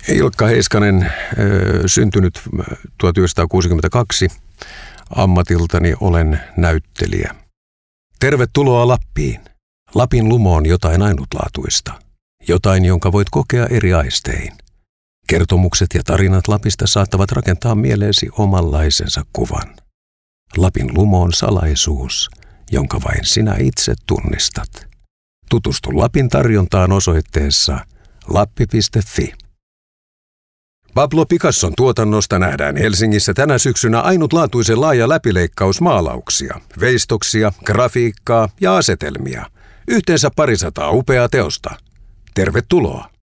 Ilkka Heiskanen, syntynyt 1962. Ammatiltani olen näyttelijä. Tervetuloa Lappiin. Lapin lumo on jotain ainutlaatuista. Jotain, jonka voit kokea eri aistein. Kertomukset ja tarinat Lapista saattavat rakentaa mieleesi omanlaisensa kuvan. Lapin lumo on salaisuus, jonka vain sinä itse tunnistat. Tutustu Lapin tarjontaan osoitteessa lappi.fi. Pablo Picasson tuotannosta nähdään Helsingissä tänä syksynä ainutlaatuisen laaja läpileikkaus maalauksia, veistoksia, grafiikkaa ja asetelmia. Yhteensä 200 upeaa teosta. Tervetuloa!